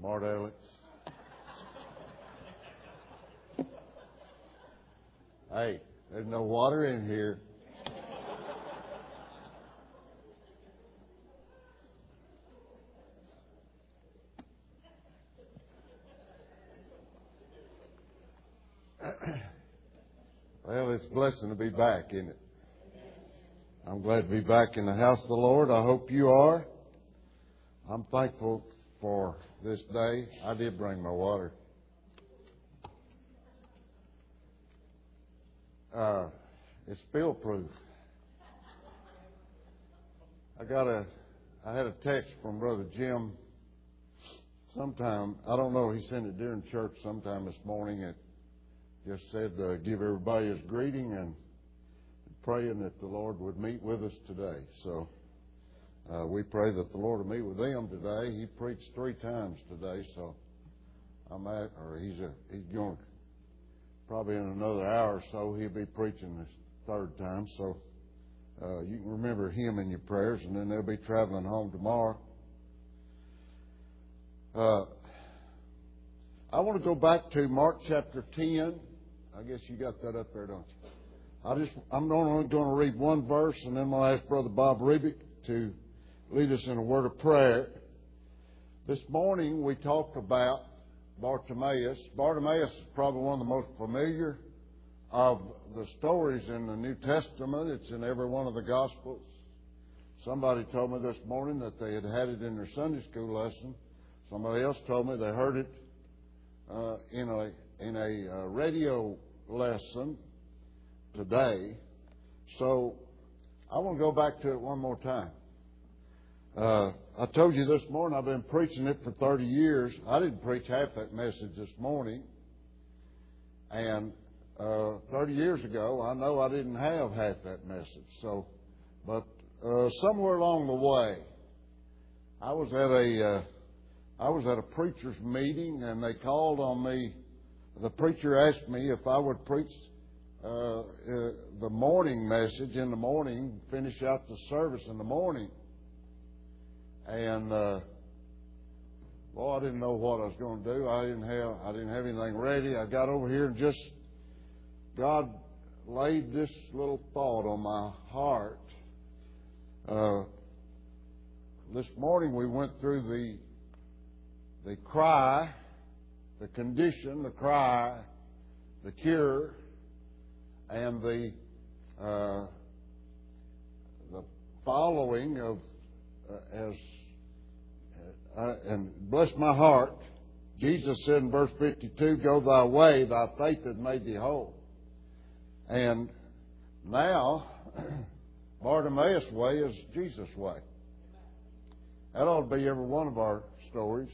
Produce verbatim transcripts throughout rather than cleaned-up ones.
Smart Alex. Hey, there's no water in here. Well, it's a blessing to be back, isn't it? I'm glad to be back in the house of the Lord. I hope you are. I'm thankful for this day. I did bring my water. Uh, it's spill proof. I got a, I had a text from Brother Jim sometime, I don't know, he sent it during church sometime this morning. It just said, uh, give everybody his greeting and praying that the Lord would meet with us today. So uh, we pray that the Lord will meet with them today. He preached three times today, so I'm at, or he's a, he's going to, probably in another hour or so, he'll be preaching this third time. So uh, you can remember him in your prayers, and then they'll be traveling home tomorrow. Uh, I want to go back to Mark chapter ten. I guess you got that up there, don't you? I just, I'm only going to read one verse, and then I'm going to ask Brother Bob Rebick to lead us in a word of prayer. This morning we talked about Bartimaeus. Bartimaeus is probably one of the most familiar of the stories in the New Testament. It's in every one of the Gospels. Somebody told me this morning that they had had it in their Sunday school lesson. Somebody else told me they heard it uh, in a in a uh, radio lesson today. So I want to go back to it one more time. Uh, I told you this morning I've been preaching it for thirty years. I didn't preach half that message this morning. And uh, thirty years ago, I know I didn't have half that message. So, but uh, somewhere along the way, I was at a uh, I was at a preacher's meeting, and they called on me. The preacher asked me if I would preach uh, uh, the morning message in the morning, finish out the service in the morning. And uh, well, I didn't know what I was going to do. I didn't have I didn't have anything ready. I got over here and just God laid this little thought on my heart. Uh, this morning we went through the the cry, the condition, the cry, the cure, and the uh, the following of uh, as uh, and bless my heart. Jesus said in verse fifty-two, "Go thy way; thy faith hath made thee whole." And now, Bartimaeus' way is Jesus' way. That ought to be every one of our stories.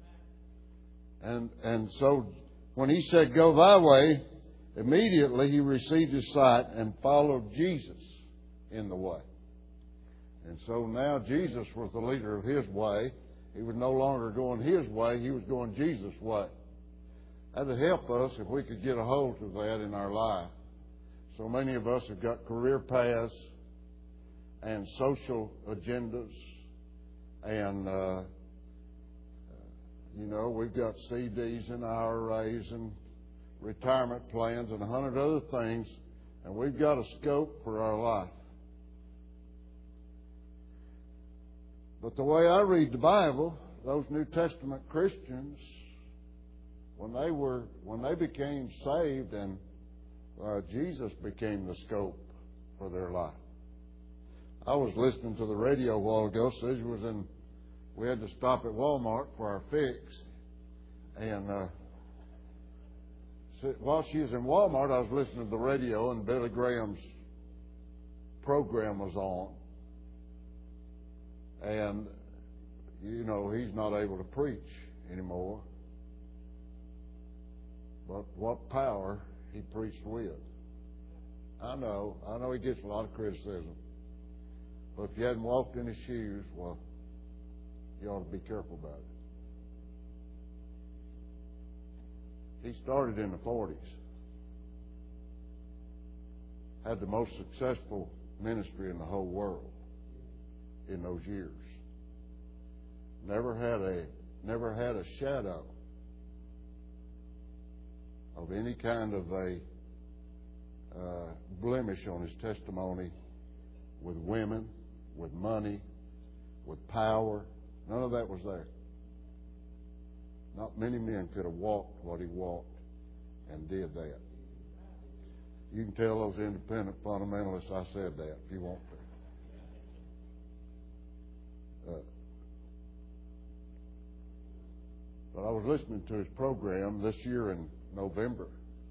And and so when he said, "Go thy way," immediately he received his sight and followed Jesus in the way. And so now Jesus was the leader of his way. He was no longer going his way. He was going Jesus' way. That would help us if we could get a hold of that in our life. So many of us have got career paths and social agendas. And, uh, you know, we've got C Ds and I R As and retirement plans and a hundred other things. And we've got a scope for our life. But the way I read the Bible, those New Testament Christians, when they were, when they became saved, and uh, Jesus became the scope for their life. I was listening to the radio a while ago. Says was in, we had to stop at Walmart for our fix, and uh, so while she was in Walmart, I was listening to the radio, and Billy Graham's program was on. And, you know, he's not able to preach anymore. But what power he preached with. I know, I know he gets a lot of criticism. But if you hadn't walked in his shoes, well, you ought to be careful about it. He started in the forties. Had the most successful ministry in the whole world in those years. Never had a never had a shadow of any kind of a uh, blemish on his testimony with women, with money, with power. None of that was there. Not many men could have walked what he walked and did that. You can tell those independent fundamentalists I said that if you want to. Uh, but I was listening to his program this year in November.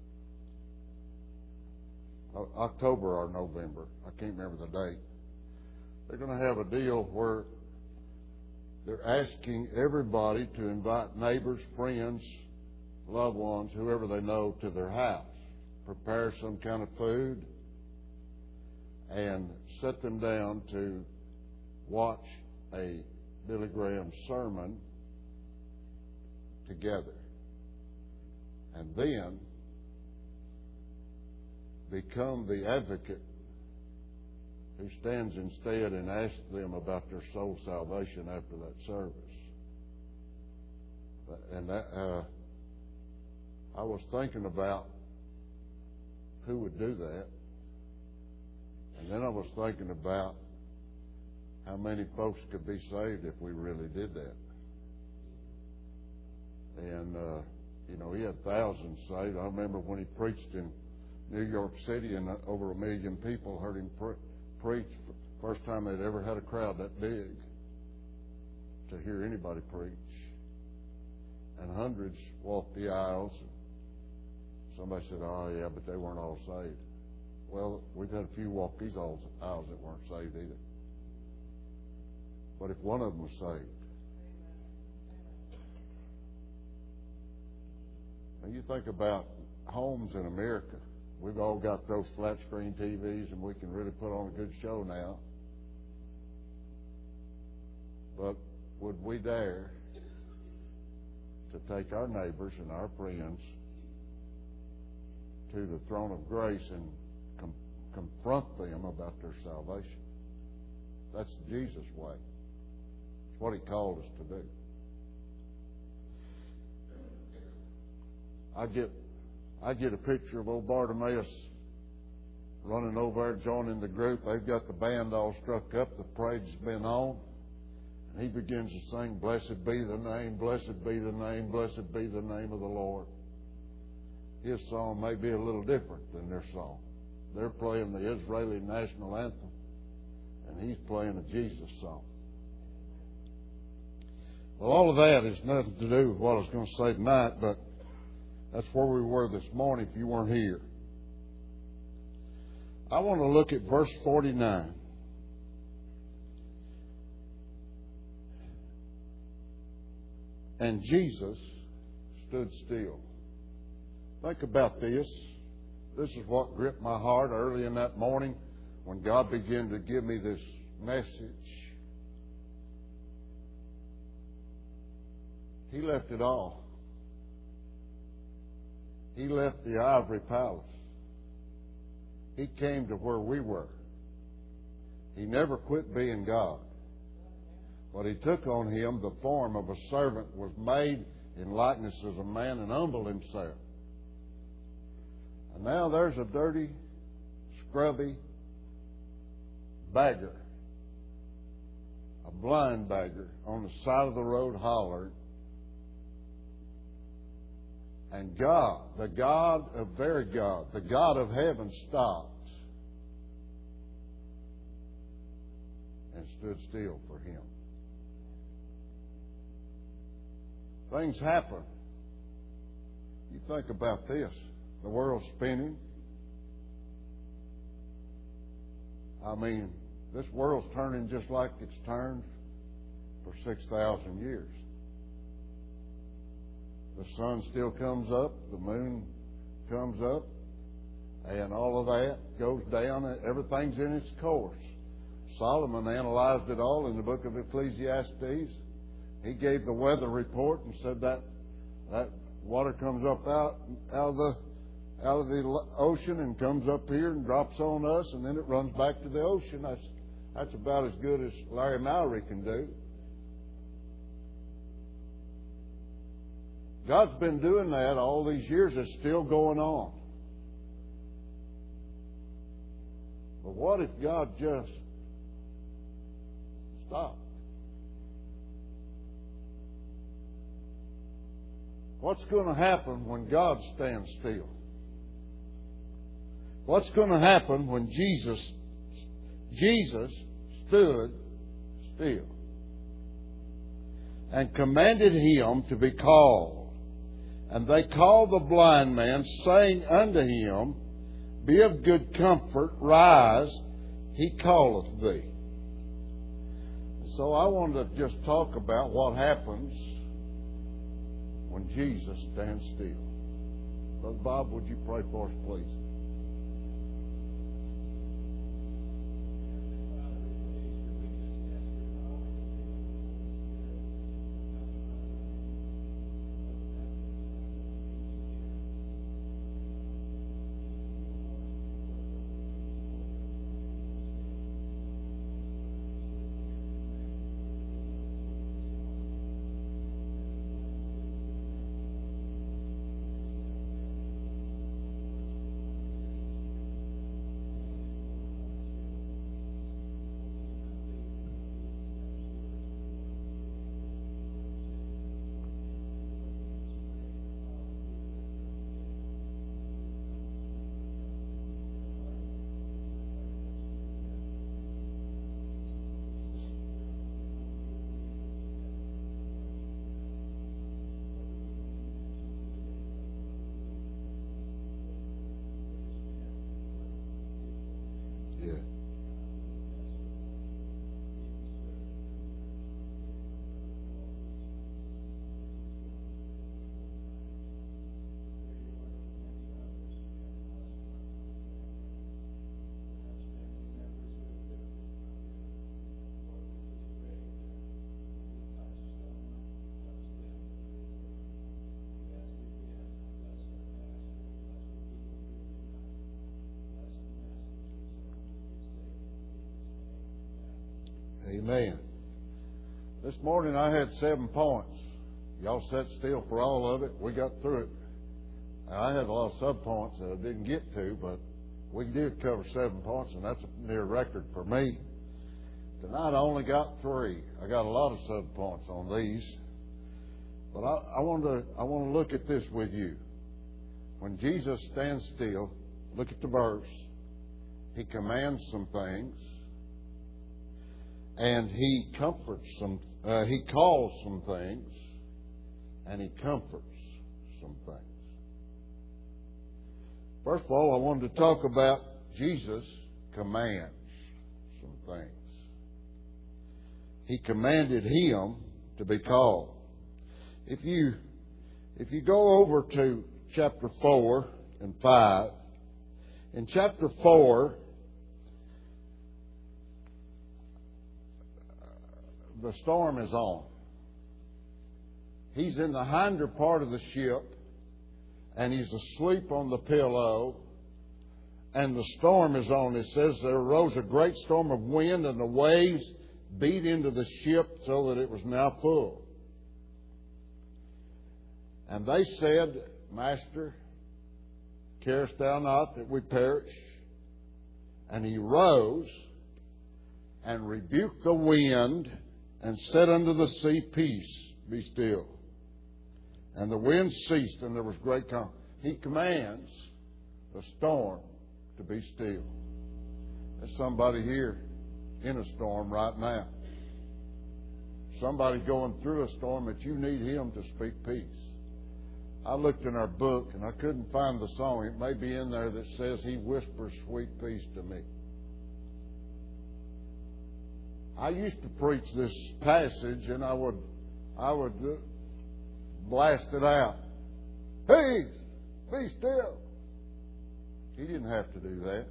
October or November. I can't remember the date. They're going to have a deal where they're asking everybody to invite neighbors, friends, loved ones, whoever they know, to their house. Prepare some kind of food and set them down to watch a Billy Graham sermon together. And then become the advocate who stands instead and asks them about their soul salvation after that service. And that, uh, I was thinking about who would do that. And then I was thinking about how many folks could be saved if we really did that. And, uh, you know, he had thousands saved. I remember when he preached in New York City and over a million people heard him pre- preach. First time they'd ever had a crowd that big to hear anybody preach. And hundreds walked the aisles. Somebody said, oh, yeah, but they weren't all saved. Well, we've had a few walk these aisles that weren't saved either. But if one of them was saved. Now, you think about homes in America. We've all got those flat screen T Vs and we can really put on a good show now. But would we dare to take our neighbors and our friends to the throne of grace and com- confront them about their salvation? That's Jesus' way. It's what he called us to do. I get I get a picture of old Bartimaeus running over there, joining the group. They've got the band all struck up. The parade's been on. And he begins to sing, blessed be the name, blessed be the name, blessed be the name of the Lord. His song may be a little different than their song. They're playing the Israeli national anthem, and he's playing a Jesus song. Well, all of that has nothing to do with what I was going to say tonight, but that's where we were this morning if you weren't here. I want to look at verse forty-nine. And Jesus stood still. Think about this. This is what gripped my heart early in that morning when God began to give me this message. He left it all. He left the ivory palace. He came to where we were. He never quit being God. But he took on him the form of a servant, was made in likeness as a man, and humbled himself. And now there's a dirty, scrubby beggar, a blind beggar, on the side of the road hollering. And God, the God of very God, the God of heaven, stopped and stood still for him. Things happen. You think about this. The world's spinning. I mean, this world's turning just like it's turned for six thousand years. The sun still comes up, the moon comes up, and all of that goes down, and everything's in its course. Solomon analyzed it all in the book of Ecclesiastes. He gave the weather report and said that that water comes up out, out of the out of the ocean and comes up here and drops on us, and then it runs back to the ocean. That's that's about as good as Larry Mowry can do. God's been doing that all these years. It's still going on. But what if God just stopped? What's going to happen when God stands still? What's going to happen when Jesus Jesus stood still and commanded him to be called? And they called the blind man, saying unto him, Be of good comfort, rise, he calleth thee. So I wanted to just talk about what happens when Jesus stands still. Brother Bob, would you pray for us, please? Amen. This morning I had seven points. Y'all sat still for all of it. We got through it. I had a lot of sub-points that I didn't get to, but we did cover seven points, and that's a near record for me. Tonight I only got three. I got a lot of sub-points on these. But I, I want to I want to look at this with you. When Jesus stands still, look at the verse. He commands some things. And he comforts some, uh, he calls some things, and he comforts some things. First of all, I wanted to talk about Jesus commands some things. He commanded him to be called. If you, if you go over to chapter four and five, in chapter four, the storm is on. He's in the hinder part of the ship, and he's asleep on the pillow, and the storm is on. It says there arose a great storm of wind, and the waves beat into the ship so that it was now full. And they said, Master, carest thou not that we perish? And he rose and rebuked the wind, and said unto the sea, Peace, be still. And the wind ceased, and there was great calm. He commands the storm to be still. There's somebody here in a storm right now. Somebody going through a storm that you need him to speak peace. I looked in our book, and I couldn't find the song. It may be in there that says, He whispers sweet peace to me. I used to preach this passage, and I would, I would blast it out. Peace, be still. He didn't have to do that.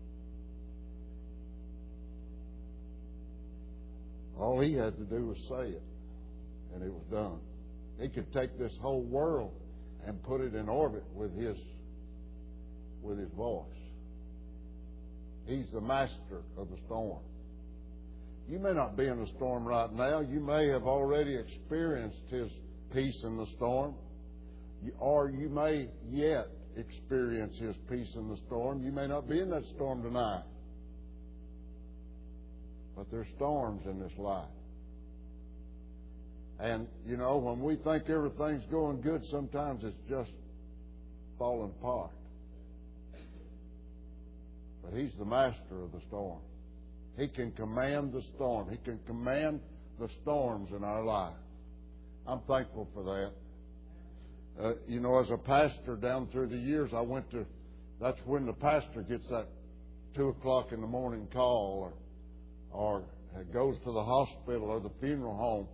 All he had to do was say it, and it was done. He could take this whole world and put it in orbit with his, with his voice. He's the master of the storm. You may not be in a storm right now. You may have already experienced his peace in the storm. or you may yet experience His peace in the storm. You may not be in that storm tonight. But there's storms in this life. And, you know, when we think everything's going good, sometimes it's just falling apart. But He's the master of the storm. He can command the storm. He can command the storms in our life. I'm thankful for that. Uh, you know, as a pastor down through the years, I went to, that's when the pastor gets that two o'clock in the morning call or, or goes to the hospital or the funeral home.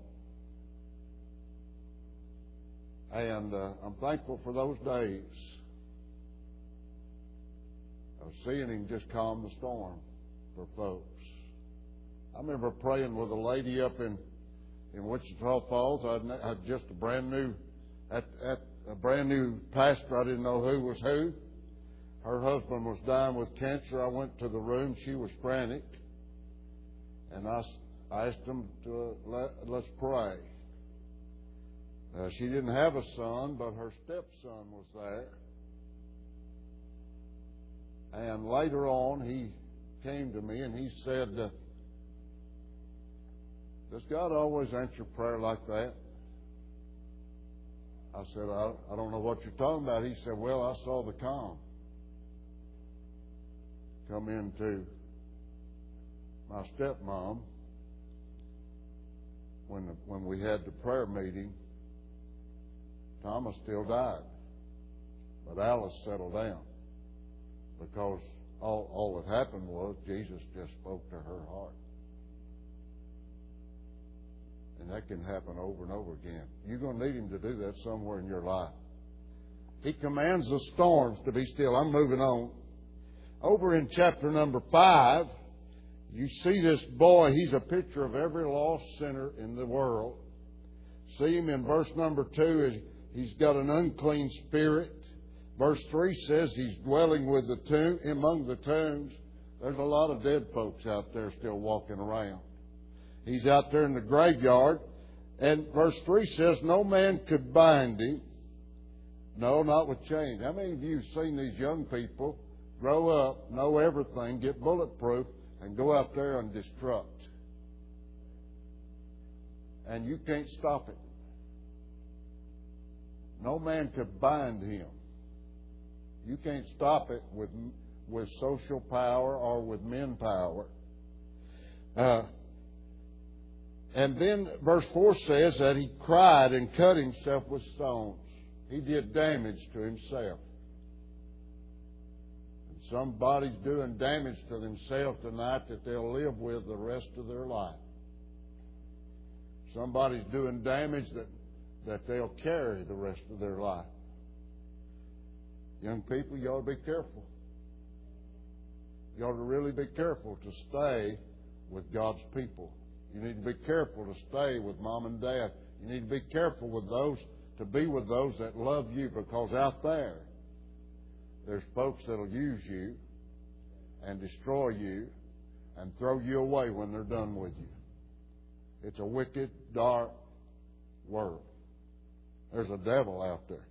And uh, I'm thankful for those days of seeing Him just calm the storm for folks. I remember praying with a lady up in, in Wichita Falls. I had just a brand new, at, at a brand new pastor. I didn't know who was who. Her husband was dying with cancer. I went to the room. She was frantic. And I, I asked them to uh, let, let's pray. Uh, she didn't have a son, but her stepson was there. And later on, he came to me and he said, uh, does God always answer prayer like that? I said, I, I don't know what you're talking about. He said, well, I saw the calm come into my stepmom when the, when we had the prayer meeting. Thomas still died, but Alice settled down because all, all that happened was Jesus just spoke to her heart. And that can happen over and over again. You're going to need Him to do that somewhere in your life. He commands the storms to be still. I'm moving on. Over in chapter number five, you see this boy. He's a picture of every lost sinner in the world. See him in verse number two. He's got an unclean spirit. Verse three says he's dwelling with the tomb, among the tombs. There's a lot of dead folks out there still walking around. He's out there in the graveyard. And verse three says, no man could bind him. No, not with chains. How many of you have seen these young people grow up, know everything, get bulletproof, and go out there and destruct? And you can't stop it. No man could bind him. You can't stop it with with social power or with men power. Uh, and then verse four says that he cried and cut himself with stones. He did damage to himself. And somebody's doing damage to themselves tonight that they'll live with the rest of their life. Somebody's doing damage that, that they'll carry the rest of their life. Young people, you ought to be careful. You ought to really be careful to stay with God's people. You need to be careful to stay with mom and dad. You need to be careful with those, to be with those that love you, because out there, there's folks that'll use you and destroy you and throw you away when they're done with you. It's a wicked, dark world. There's a devil out there.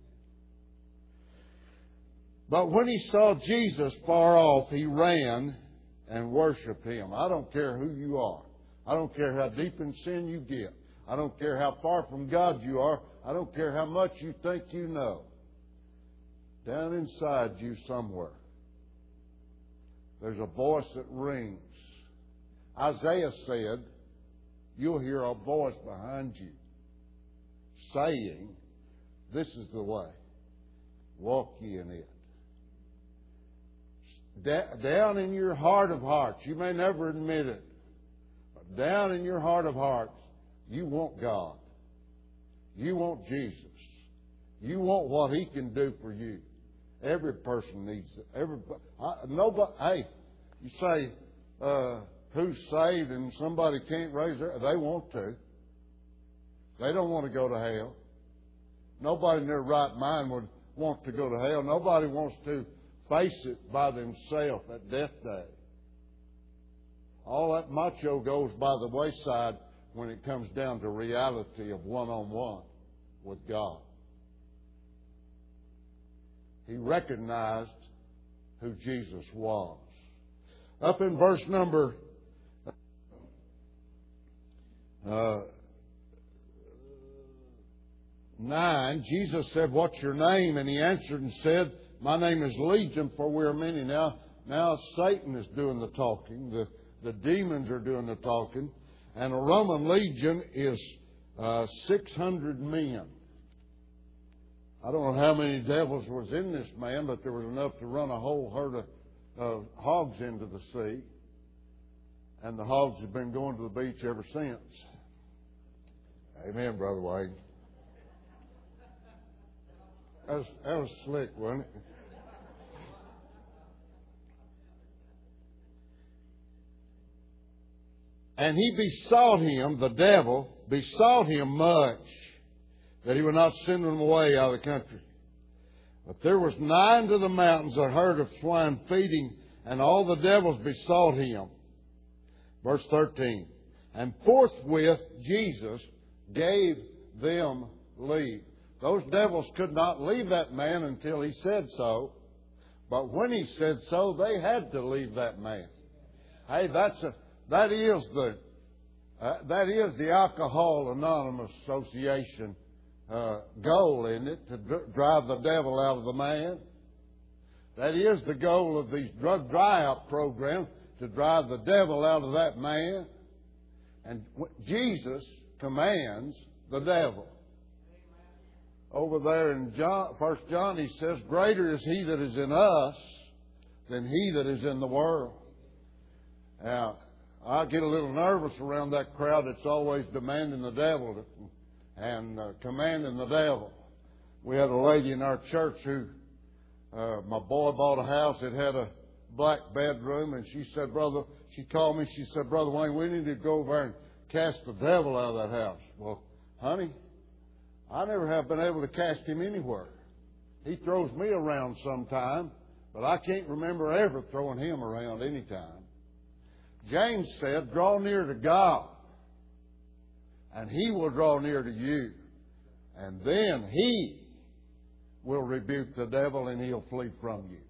But when he saw Jesus far off, he ran and worshiped Him. I don't care who you are. I don't care how deep in sin you get. I don't care how far from God you are. I don't care how much you think you know. Down inside you somewhere, there's a voice that rings. Isaiah said, you'll hear a voice behind you saying, this is the way. Walk ye in it. Down in your heart of hearts, you may never admit it, but down in your heart of hearts, you want God. You want Jesus. You want what He can do for you. Every person needs it. Everybody, I, nobody. Hey, you say uh, who's saved and somebody can't raise their. They want to. They don't want to go to hell. Nobody in their right mind would want to go to hell. Nobody wants to face it by themselves at death day. All that macho goes by the wayside when it comes down to reality of one-on-one with God. he recognized who Jesus was. Up in verse number uh, nine, Jesus said, "What's your name?" And he answered and said, "My name is Legion, for we are many." Now, now Satan is doing the talking. The, the demons are doing the talking. And a Roman legion is uh, six hundred men. I don't know how many devils was in this man, but there was enough to run a whole herd of uh, hogs into the sea. And the hogs have been going to the beach ever since. Amen, Brother Wayne. That was, that was slick, wasn't it? And he besought him, the devil, besought him much that he would not send them away out of the country. But there was nigh unto the mountains a herd of swine feeding, and all the devils besought him. Verse thirteen. And forthwith Jesus gave them leave. Those devils could not leave that man until he said so. But when he said so, they had to leave that man. Hey, that's a, that is the uh, that is the Alcohol Anonymous Association uh, goal, isn't it? To dr- drive the devil out of the man. That is the goal of these drug dry-out programs, to drive the devil out of that man. And Jesus commands the devil. Over there in John, First John, he says, "Greater is he that is in us than he that is in the world." Now, I get a little nervous around that crowd that's always demanding the devil and uh, commanding the devil. We had a lady in our church who, uh, my boy bought a house. It had a black bedroom, and she said, brother, she called me, she said, "Brother Wayne, we need to go over and cast the devil out of that house." Well, honey, I never have been able to cast him anywhere. He throws me around sometime, but I can't remember ever throwing him around any time. James said, "Draw near to God, and he will draw near to you. And then he will rebuke the devil, and he'll flee from you."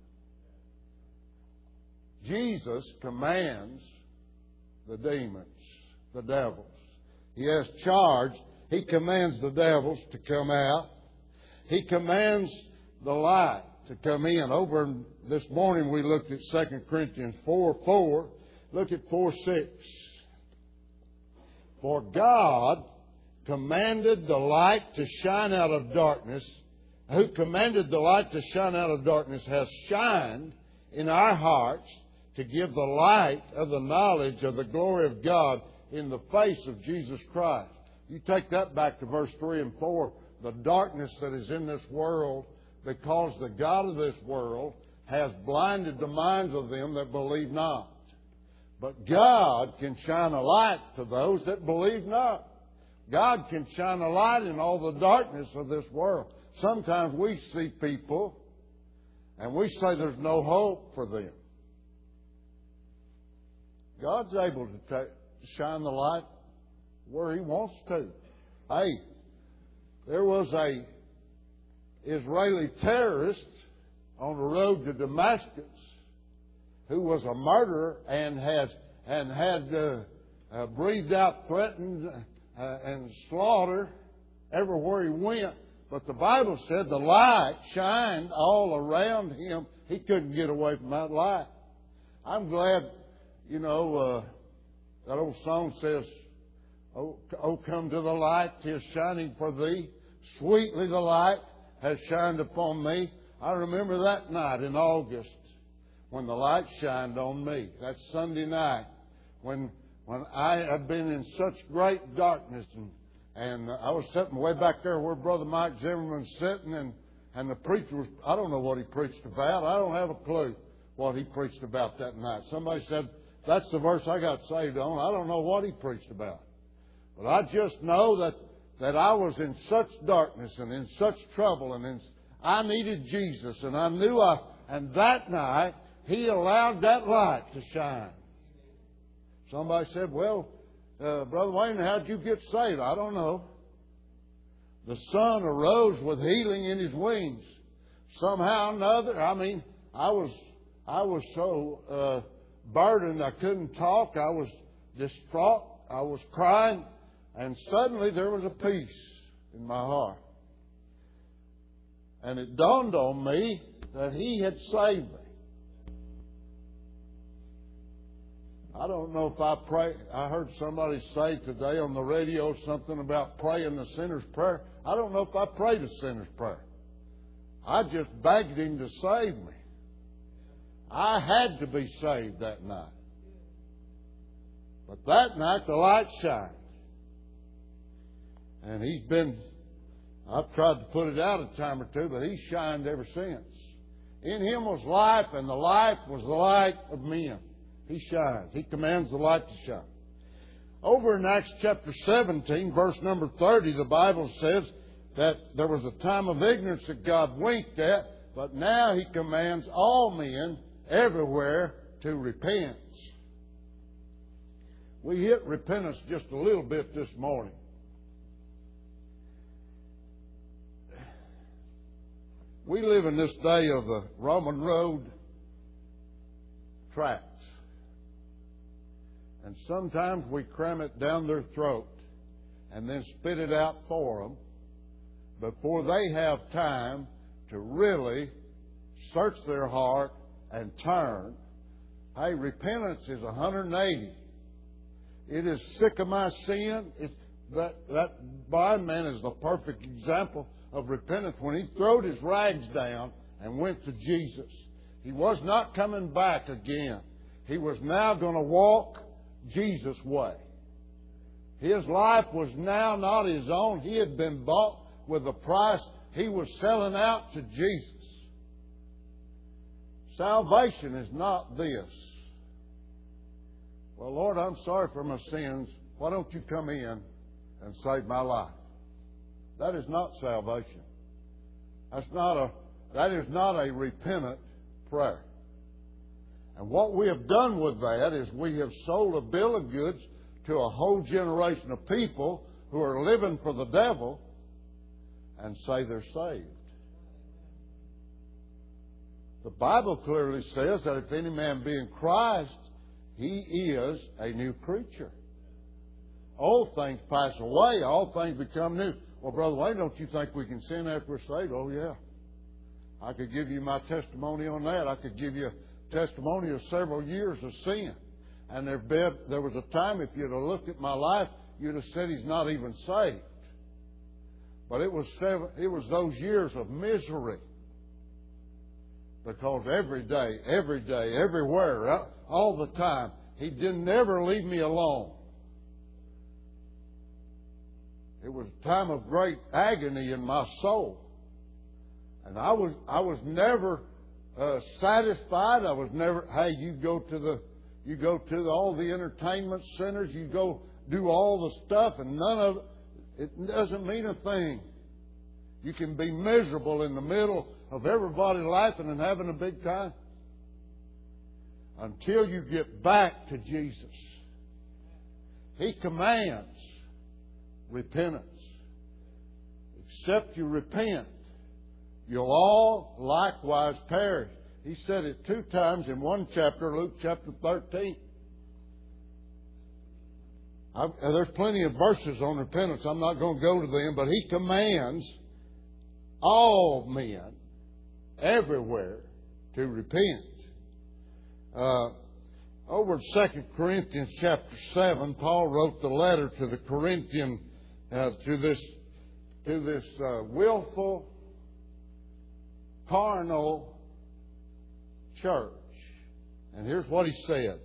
Jesus commands the demons, the devils. He has charge. He commands the devils to come out. He commands the light to come in. Over in, this morning we looked at Second Corinthians four four. Look at four six. "For God commanded the light to shine out of darkness." Who commanded the light to shine out of darkness has shined in our hearts to give the light of the knowledge of the glory of God in the face of Jesus Christ. You take that back to verse three and four. The darkness that is in this world, because the God of this world has blinded the minds of them that believe not. But God can shine a light to those that believe not. God can shine a light in all the darkness of this world. Sometimes we see people and we say there's no hope for them. God's able to take, shine the light where He wants to. Hey, there was a Israeli terrorist on the road to Damascus who was a murderer and had and had uh, uh, breathed out, threatened, uh, and slaughter everywhere he went. But the Bible said the light shined all around him. He couldn't get away from that light. I'm glad, you know, uh, that old song says, "Oh, oh, come to the light, 'tis shining for thee. Sweetly the light has shined upon me." I remember that night in August when the light shined on me. That Sunday night when when I had been in such great darkness, and, and I was sitting way back there where Brother Mike Zimmerman's sitting, and, and the preacher was, I don't know what he preached about. I don't have a clue what he preached about that night. Somebody said, "That's the verse I got saved on." I don't know what he preached about. But I just know that, that I was in such darkness and in such trouble, and in, I needed Jesus, and I knew I, and that night, He allowed that light to shine. Somebody said, "Well, uh, Brother Wayne, how'd you get saved?" I don't know. The sun arose with healing in His wings. somehow or another, I mean, I was I was so uh, burdened I couldn't talk. I was distraught. I was crying. And suddenly there was a peace in my heart. And it dawned on me that He had saved me. I don't know if I pray. I heard somebody say today on the radio something about praying the sinner's prayer. I don't know if I prayed a sinner's prayer. I just begged Him to save me. I had to be saved that night. But that night the light shined. And He's been, I've tried to put it out a time or two, but He's shined ever since. In Him was life, and the life was the light of men. He shines. He commands the light to shine. Over in Acts chapter seventeen, verse number thirty, the Bible says that there was a time of ignorance that God winked at, but now He commands all men everywhere to repent. We hit repentance just a little bit this morning. We live in this day of the Roman road tracts. And sometimes we cram it down their throat and then spit it out for them before they have time to really search their heart and turn. Hey, repentance is one hundred eighty. It is sick of my sin. It's that, that blind man is the perfect example of repentance. When he throwed his rags down and went to Jesus, he was not coming back again. He was now going to walk Jesus' way. His life was now not his own. He had been bought with a price. He was selling out to Jesus. Salvation is not this. Well, Lord, I'm sorry for my sins. Why don't you come in and save my life? That is not salvation. That's not a, that is not a repentant prayer. And what we have done with that is we have sold a bill of goods to a whole generation of people who are living for the devil and say they're saved. The Bible clearly says that if any man be in Christ, he is a new creature. Old things pass away, all things become new. Well, Brother Wayne, don't you think we can sin after we're saved? Oh, yeah. I could give you my testimony on that. I could give you a testimony of several years of sin. And there, been, there was a time, if you'd have looked at my life, you'd have said he's not even saved. But it was seven, it was those years of misery. Because every day, every day, everywhere, all the time, He didn't ever leave me alone. It was a time of great agony in my soul. And I was I was never uh, satisfied. I was never, hey, you go to the you go to the, all the entertainment centers, you go do all the stuff, and none of it, it doesn't mean a thing. You can be miserable in the middle of everybody laughing and having a big time until you get back to Jesus. He commands repentance. Except you repent, you'll all likewise perish. He said it two times in one chapter, Luke chapter thirteen. I've, there's plenty of verses on repentance. I'm not going to go to them, but He commands all men everywhere to repent. Uh, over in Second Corinthians chapter seven, Paul wrote the letter to the Corinthian, uh, to this, to this uh, willful, carnal church. And here's what he said.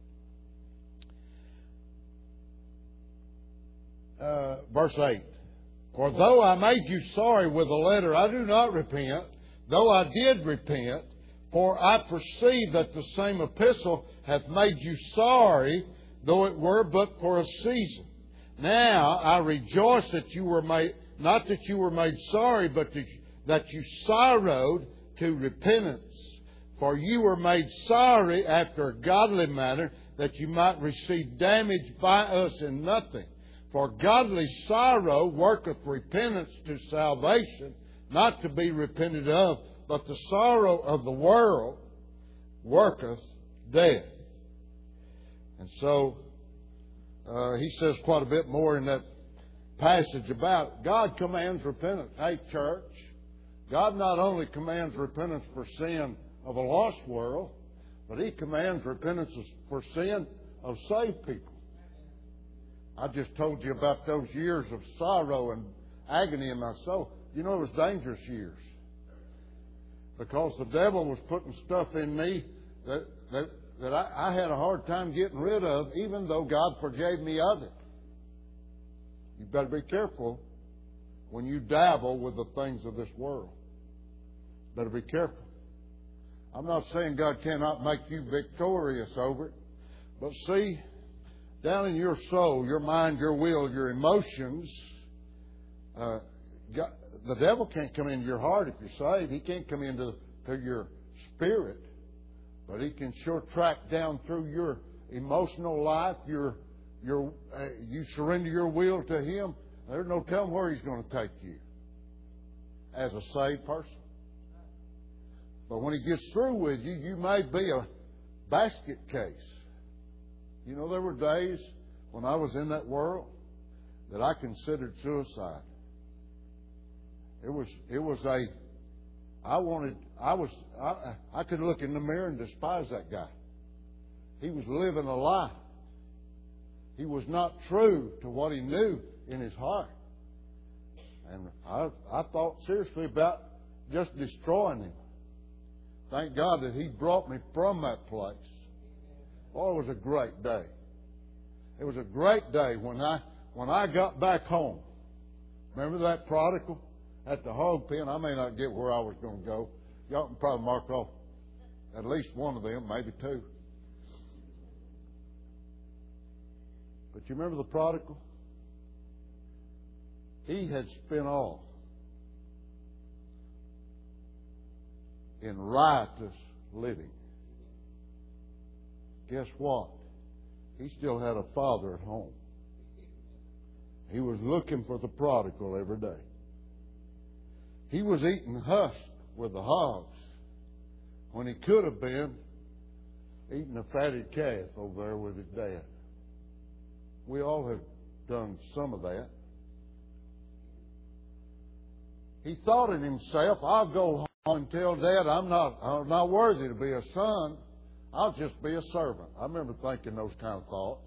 Uh, verse eight. For though I made you sorry with a letter, I do not repent, though I did repent, for I perceive that the same epistle hath made you sorry, though it were but for a season. Now I rejoice that you were made, not that you were made sorry, but that you sorrowed to repentance. For you were made sorry after a godly manner, that you might receive damage by us in nothing. For godly sorrow worketh repentance to salvation, not to be repented of, but the sorrow of the world worketh death. And so uh, he says quite a bit more in that passage about it. God commands repentance. Hey, church, God not only commands repentance for sin of a lost world, but He commands repentance for sin of saved people. I just told you about those years of sorrow and agony in my soul. You know, it was dangerous years. Because the devil was putting stuff in me that, that, that I, I had a hard time getting rid of, even though God forgave me of it. You better be careful when you dabble with the things of this world. Better be careful. I'm not saying God cannot make you victorious over it, but see, down in your soul, your mind, your will, your emotions, uh, God, the devil can't come into your heart if you're saved. He can't come into to your spirit, but he can sure track down through your emotional life. Your your uh, you surrender your will to Him. There's no telling where He's going to take you as a saved person. But when He gets through with you, you may be a basket case. You know, there were days when I was in that world that I considered suicide. It was, it was a, I wanted, I was, I, I could look in the mirror and despise that guy. He was living a lie. He was not true to what he knew in his heart. And I, I thought seriously about just destroying him. Thank God that He brought me from that place. Oh, it was a great day. It was a great day when I when I got back home. Remember that prodigal at the hog pen? I may not get where I was going to go. Y'all can probably mark off at least one of them, maybe two. But you remember the prodigal? He had spent all in riotous living. Guess what? He still had a father at home. He was looking for the prodigal every day. He was eating husk with the hogs when he could have been eating a fatted calf over there with his dad. We all have done some of that. He thought in himself, I'll go home and tell Dad I'm not, I'm not worthy to be a son. I'll just be a servant. I remember thinking those kind of thoughts.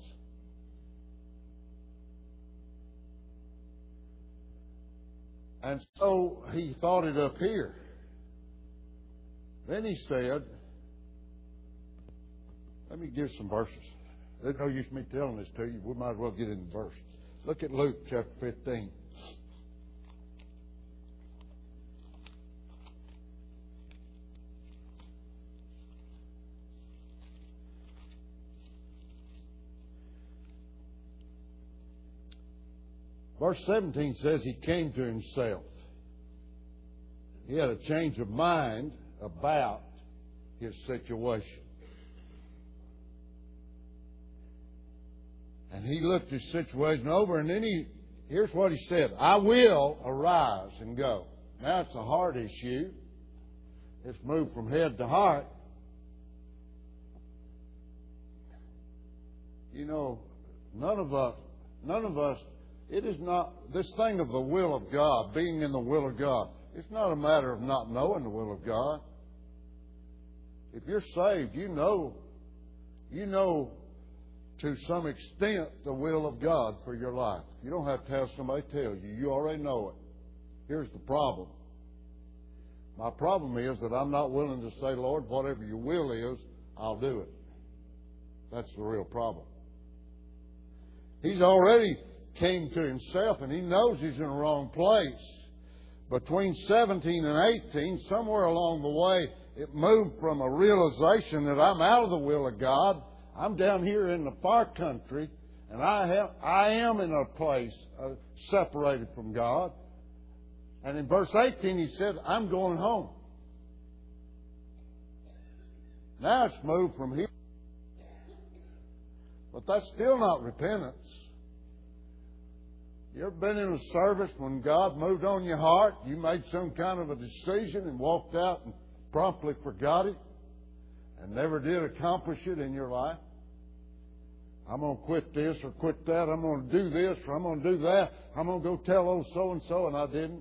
And so he thought it up here. Then he said, let me give some verses. There's no use me telling this to you. We might as well get in the verse. Look at Luke chapter fifteen. Verse seventeen says he came to himself. He had a change of mind about his situation. And he looked his situation over, and then he, here's what he said, I will arise and go. Now it's a heart issue. It's moved from head to heart. You know, none of us, none of us, it is not, this thing of the will of God, being in the will of God, it's not a matter of not knowing the will of God. If you're saved, you know, you know to some extent the will of God for your life. You don't have to have somebody tell you. You already know it. Here's the problem. My problem is that I'm not willing to say, Lord, whatever your will is, I'll do it. That's the real problem. He's already came to himself, and he knows he's in the wrong place. Between seventeen and eighteen, somewhere along the way, it moved from a realization that I'm out of the will of God. I'm down here in the far country, and I have, I am in a place uh, separated from God. And in verse eighteen, he said, I'm going home. Now it's moved from here. But that's still not repentance. You ever been in a service when God moved on your heart? You made some kind of a decision and walked out and promptly forgot it and never did accomplish it in your life? I'm going to quit this or quit that. I'm going to do this or I'm going to do that. I'm going to go tell old so-and-so, and I didn't.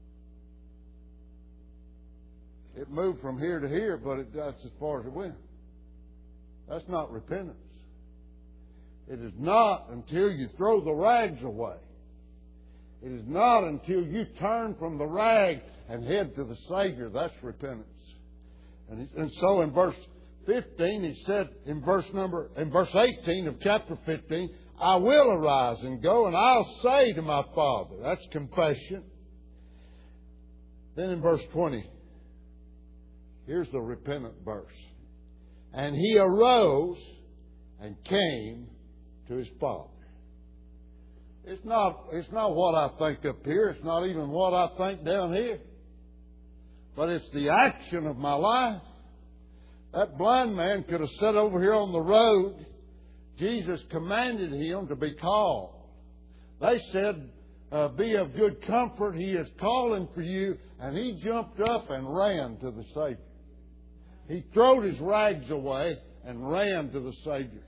It moved from here to here, but it, that's as far as it went. That's not repentance. It is not until you throw the rags away. It is not until you turn from the rag and head to the Savior. That's repentance. And, and so in verse fifteen, he said, in verse number, in verse eighteen of chapter fifteen, I will arise and go, and I'll say to my Father. That's confession. Then in verse twenty, here's the repentant verse. And he arose and came to his Father. It's not, it's not what I think up here. It's not even what I think down here. But it's the action of my life. That blind man could have sat over here on the road. Jesus commanded him to be called. They said, uh, be of good comfort. He is calling for you. And he jumped up and ran to the Savior. He throwed his rags away and ran to the Savior.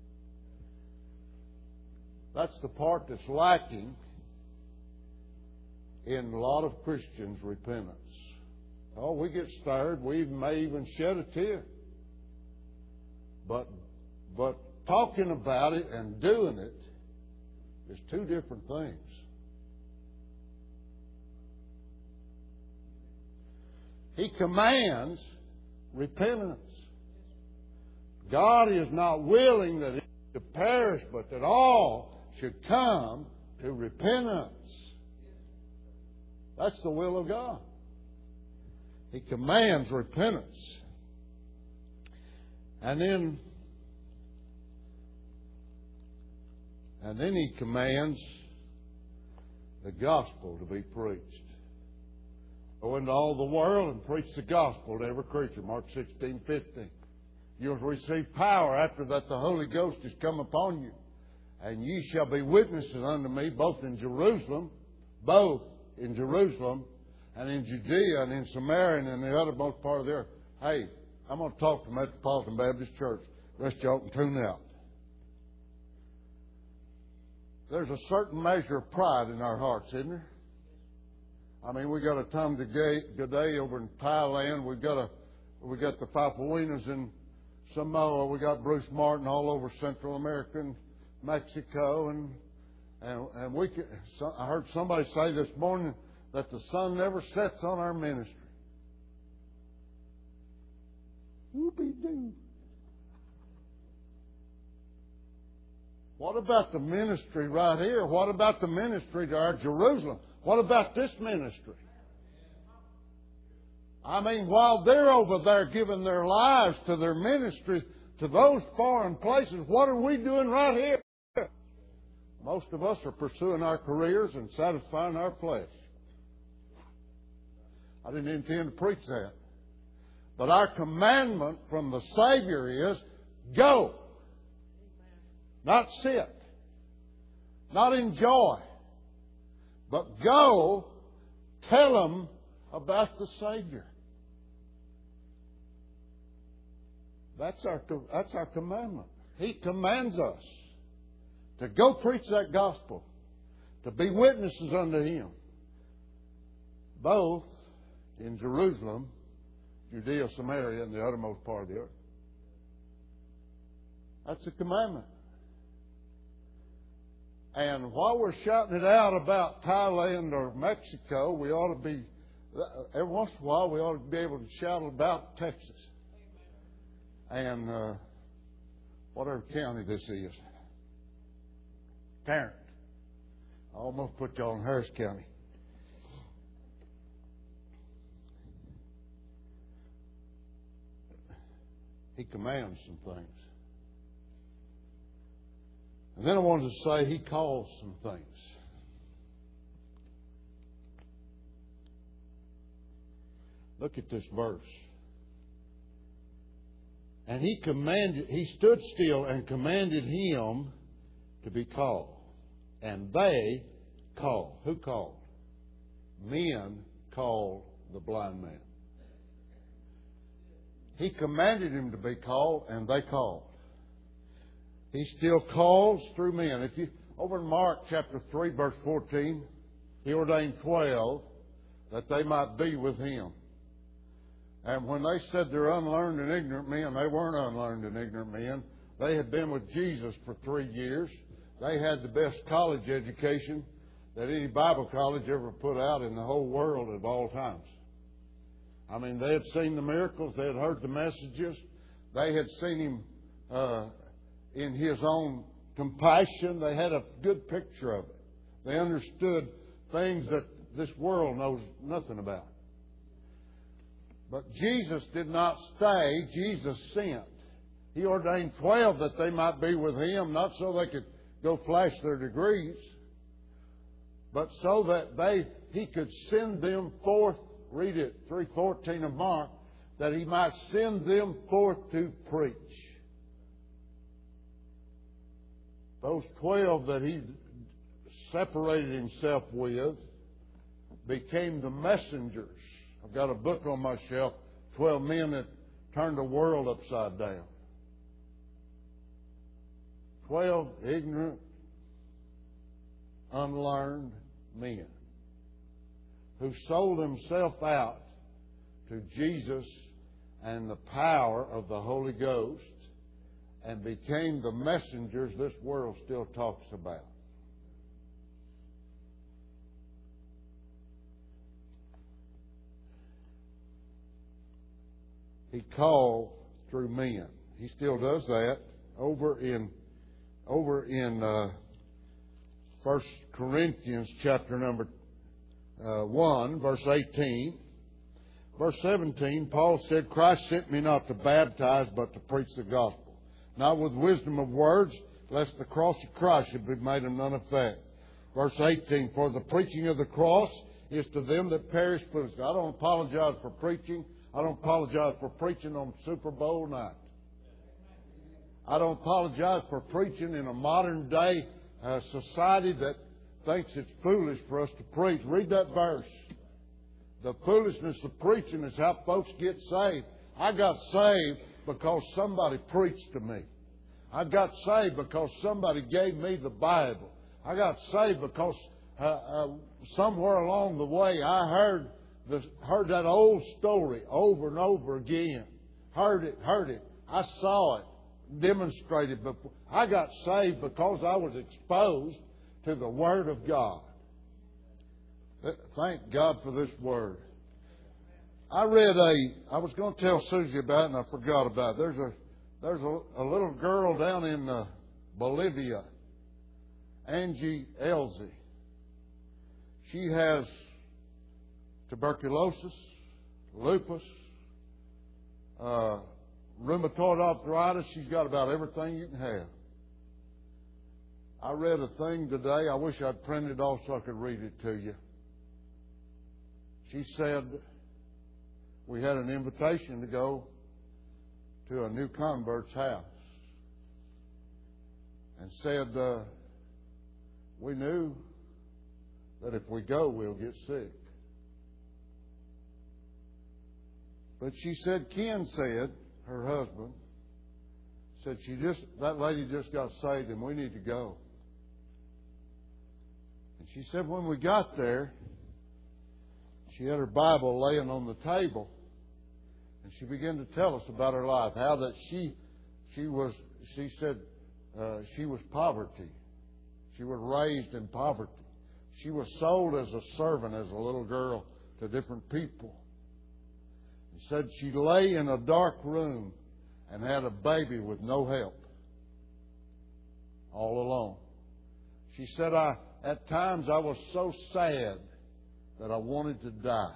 That's the part that's lacking in a lot of Christians' repentance. Oh, we get stirred. We may even shed a tear. But, but talking about it and doing it is two different things. He commands repentance. God is not willing that it should perish, but that all should come to repentance. That's the will of God. He commands repentance. And then, and then He commands the gospel to be preached. Go into all the world and preach the gospel to every creature. Mark sixteen fifteen. You'll receive power after that the Holy Ghost is come upon you. And ye shall be witnesses unto me both in Jerusalem, both in Jerusalem, and in Judea, and in Samaria, and in the uttermost part of the earth. Hey, I'm going to talk to Metropolitan Baptist Church. The rest of y'all can tune out. There's a certain measure of pride in our hearts, isn't there? I mean, we got a Tom G'day over in Thailand. We've got a we got the Papuanas in Samoa. We got Bruce Martin all over Central America and Mexico, and and and we. Can, so I heard somebody say this morning that the sun never sets on our ministry. Whoopie-doo. What about the ministry right here? What about the ministry to our Jerusalem? What about this ministry? I mean, while they're over there giving their lives to their ministry to those foreign places, what are we doing right here? Most of us are pursuing our careers and satisfying our flesh. I didn't intend to preach that. But our commandment from the Savior is go. Not sit. Not enjoy. But go tell them about the Savior. That's our, that's our commandment. He commands us to go preach that gospel, to be witnesses unto Him, both in Jerusalem, Judea, Samaria, and the uttermost part of the earth. That's a commandment. And while we're shouting it out about Thailand or Mexico, we ought to be, every once in a while, we ought to be able to shout about Texas. And uh, whatever county this is. Tarrant. I almost put y'all in Harris County. He commands some things. And then I wanted to say He calls some things. Look at this verse. And He commanded, He stood still and commanded him to be called. And they call. Who called? Men called the blind man. He commanded him to be called, and they called. He still calls through men. If you over in Mark chapter three, verse fourteen, He ordained twelve that they might be with Him. And when they said they're unlearned and ignorant men, they weren't unlearned and ignorant men. They had been with Jesus for three years. They had the best college education that any Bible college ever put out in the whole world at all times. I mean, they had seen the miracles. They had heard the messages. They had seen Him uh, in His own compassion. They had a good picture of it. They understood things that this world knows nothing about. But Jesus did not stay. Jesus sent. He ordained twelve that they might be with Him, not so they could go flash their degrees, but so that they He could send them forth. Read it, three fourteen of Mark, that He might send them forth to preach. Those twelve that He separated Himself with became the messengers. I've got a book on my shelf, twelve Men that turned the world upside down. Twelve ignorant, unlearned men who sold themselves out to Jesus and the power of the Holy Ghost and became the messengers this world still talks about. He called through men. He still does that over in over in uh, First Corinthians chapter number uh, one, verse eighteen. Verse seventeen, Paul said, Christ sent me not to baptize, but to preach the gospel, not with wisdom of words, lest the cross of Christ should be made of none effect. Verse eighteen, for the preaching of the cross is to them that perish foolishly. I don't apologize for preaching. I don't apologize for preaching on Super Bowl night. I don't apologize for preaching in a modern day uh, society that thinks it's foolish for us to preach. Read that verse. The foolishness of preaching is how folks get saved. I got saved because somebody preached to me. I got saved because somebody gave me the Bible. I got saved because uh, uh, somewhere along the way I heard the, heard that old story over and over again. Heard it, heard it. I saw it demonstrated before. I got saved because I was exposed to the Word of God. Thank God for this Word. I read a, I was going to tell Susie about it and I forgot about it. There's a, there's a, a little girl down in uh, Bolivia, Angie Elzy. She has tuberculosis, lupus, uh, rheumatoid arthritis. She's got about everything you can have. I read a thing today. I wish I'd printed it off so I could read it to you. She said we had an invitation to go to a new convert's house, and said uh, we knew that if we go, we'll get sick. But she said, Ken said, her husband, said she just that lady just got saved and we need to go. And she said when we got there, she had her Bible laying on the table, and she began to tell us about her life, how that she she was she said uh, she was poverty. She was raised in poverty. She was sold as a servant as a little girl to different people. And said she lay in a dark room and had a baby with no help, all alone. She said, I at times I was so sad that I wanted to die.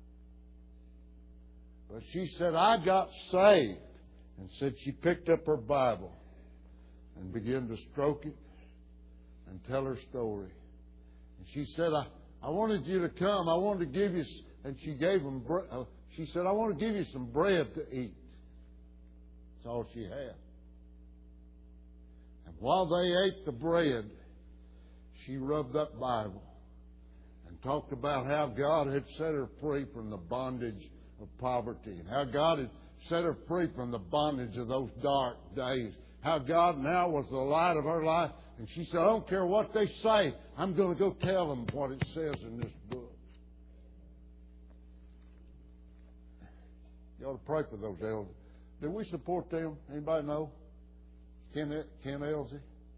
But she said, I got saved. And said she picked up her Bible and began to stroke it and tell her story. And she said, I, I wanted you to come. I wanted to give you, and she gave them, uh, she said, I want to give you some bread to eat. That's all she had. And while they ate the bread, she rubbed that Bible and talked about how God had set her free from the bondage of poverty and how God had set her free from the bondage of those dark days. How God now was the light of her life. And she said, I don't care what they say. I'm going to go tell them what it says in this book. You ought to pray for those elders. Do we support them? Anybody know? Ken, Ken Elsie?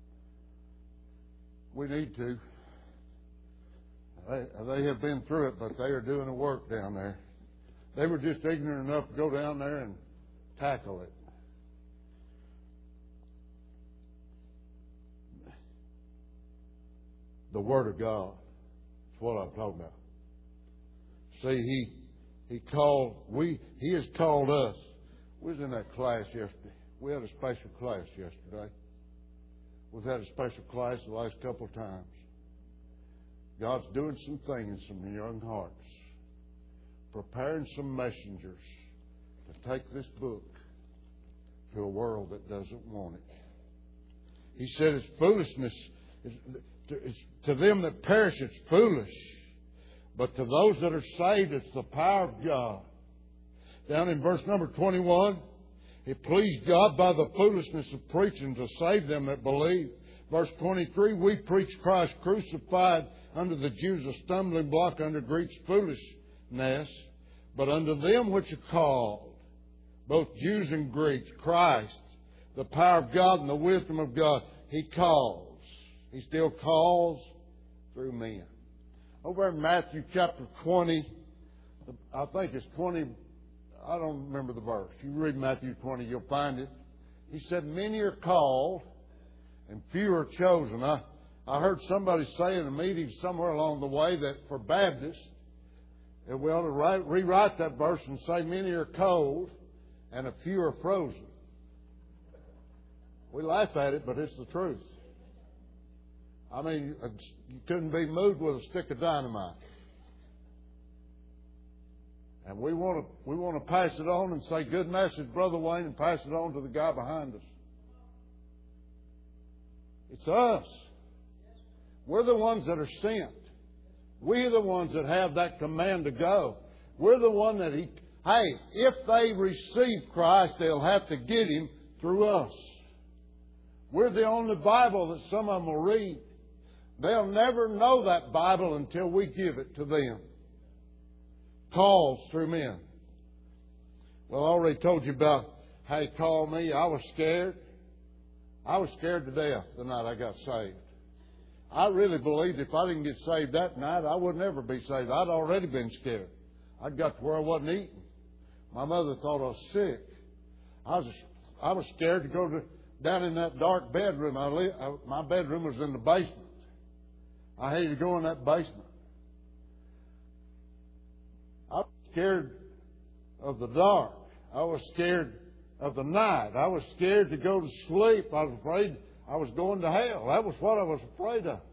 We need to. They, they have been through it, but they are doing the work down there. They were just ignorant enough to go down there and tackle it. The Word of God. That's what I'm talking about. See, He He called, we, He has called us. We was in that class yesterday. We had a special class yesterday. We've had a special class the last couple of times. God's doing some things in some young hearts. Preparing some messengers to take this book to a world that doesn't want it. He said it's foolishness. It's, it's, to them that perish, it's foolish. But to those that are saved, it's the power of God. Down in verse number twenty-one, it pleased God by the foolishness of preaching to save them that believe. Verse twenty-three, we preach Christ crucified, unto the Jews a stumbling block, unto Greeks foolishness. But unto them which are called, both Jews and Greeks, Christ, the power of God and the wisdom of God. He calls. He still calls through men. Over in Matthew chapter twenty, I think it's twenty, I don't remember the verse. You read Matthew twenty, you'll find it. He said, many are called and few are chosen. I, I heard somebody say in a meeting somewhere along the way that for Baptists, that we ought to write, rewrite that verse and say many are cold and a few are frozen. We laugh at it, but it's the truth. I mean, you couldn't be moved with a stick of dynamite. And we want to we want to pass it on and say, good message, Brother Wayne, and pass it on to the guy behind us. It's us. We're the ones that are sent. We're the ones that have that command to go. We're the one that he, hey, if they receive Christ, they'll have to get Him through us. We're the only Bible that some of them will read. They'll never know that Bible until we give it to them. Calls through men. Well, I already told you about how He called me. I was scared. I was scared to death the night I got saved. I really believed if I didn't get saved that night, I would never be saved. I'd already been scared. I'd got to where I wasn't eating. My mother thought I was sick. I was I was scared to go to, down in that dark bedroom. I li- I, my bedroom was in the basement. I hated to go in that basement. I was scared of the dark. I was scared of the night. I was scared to go to sleep. I was afraid I was going to hell. That was what I was afraid of.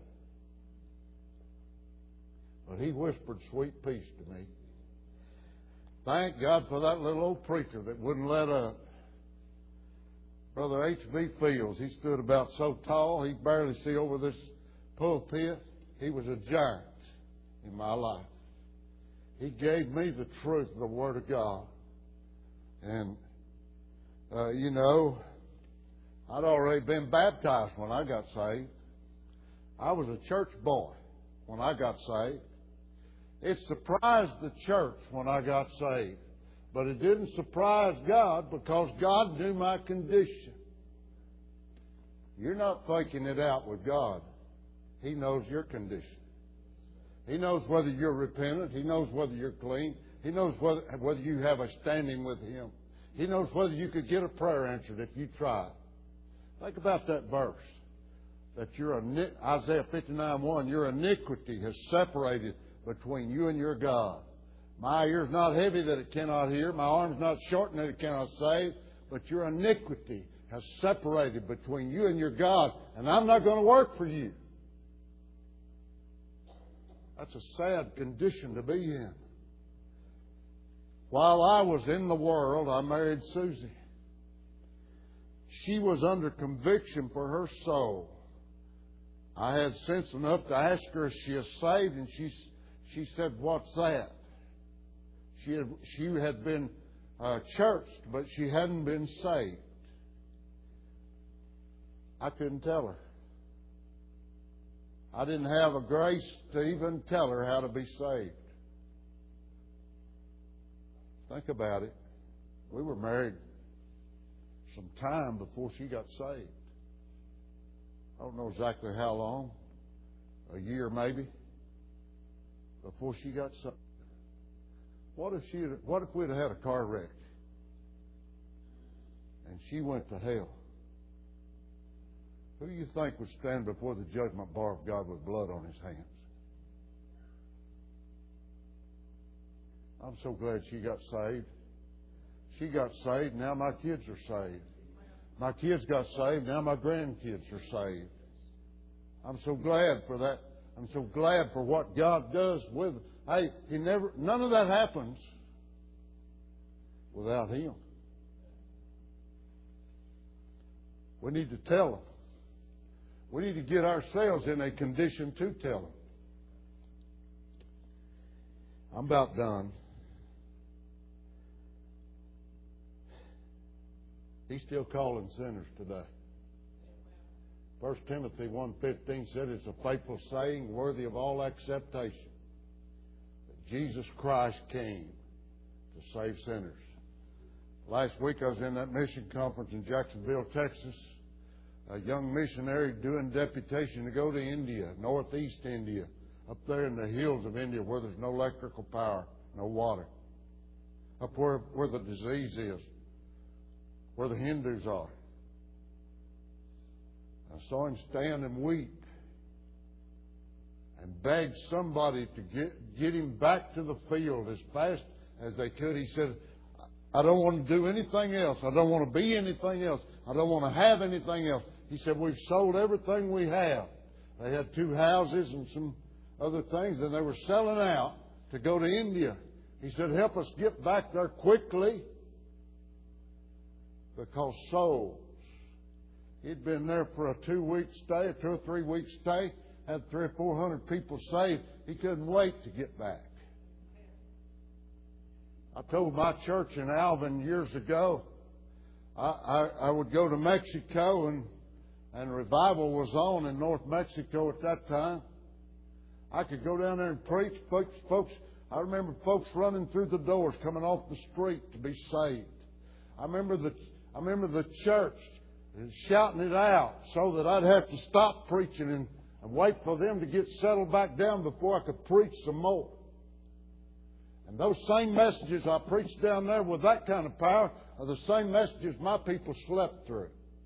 But He whispered sweet peace to me. Thank God for that little old preacher that wouldn't let up. Brother H B Fields, he stood about so tall, he barely see over this pulpit. He was a giant in my life. He gave me the truth of the Word of God. And, uh, you know, I'd already been baptized when I got saved. I was a church boy when I got saved. It surprised the church when I got saved. But it didn't surprise God because God knew my condition. You're not faking it out with God. He knows your condition. He knows whether you're repentant. He knows whether you're clean. He knows whether, whether you have a standing with Him. He knows whether you could get a prayer answered if you try. Think about that verse. That you're Isaiah fifty-nine one, your iniquity has separated between you and your God. My ear's not heavy that it cannot hear. My arm's not shortened that it cannot save. But your iniquity has separated between you and your God. And I'm not going to work for you. That's a sad condition to be in. While I was in the world, I married Susie. She was under conviction for her soul. I had sense enough to ask her if she is saved, and she She said, "What's that?" She had, she had been uh, churched, but she hadn't been saved. I couldn't tell her. I didn't have a grace to even tell her how to be saved. Think about it. We were married some time before she got saved. I don't know exactly how long. A year maybe. Before she got saved. What if she? What if we'd have had a car wreck and she went to hell? Who do you think would stand before the judgment bar of God with blood on his hands? I'm so glad she got saved. She got saved, now my kids are saved. My kids got saved, now my grandkids are saved. I'm so glad for that. I'm so glad for what God does with. Hey, He never. None of that happens without Him. We need to tell them. We need to get ourselves in a condition to tell them. I'm about done. He's still calling sinners today. First Timothy one fifteen said it's a faithful saying, worthy of all acceptation, that Jesus Christ came to save sinners. Last week I was in that mission conference in Jacksonville, Texas. A young missionary doing deputation to go to India, northeast India, up there in the hills of India where there's no electrical power, no water. Up where, where the disease is, where the Hindus are. I saw him stand and weep and beg somebody to get, get him back to the field as fast as they could. He said, I don't want to do anything else. I don't want to be anything else. I don't want to have anything else. He said, we've sold everything we have. They had two houses and some other things, and they were selling out to go to India. He said, help us get back there quickly, because souls. He'd been there for a two-week stay, a two or three-week stay, had three or four hundred people saved. He couldn't wait to get back. I told my church in Alvin years ago, I, I, I would go to Mexico, and, and revival was on in North Mexico at that time. I could go down there and preach. Folks, folks, I remember folks running through the doors, coming off the street to be saved. I remember the, I remember the church shouting it out so that I'd have to stop preaching and, and wait for them to get settled back down before I could preach some more. And those same messages I preached down there with that kind of power are the same messages my people slept through.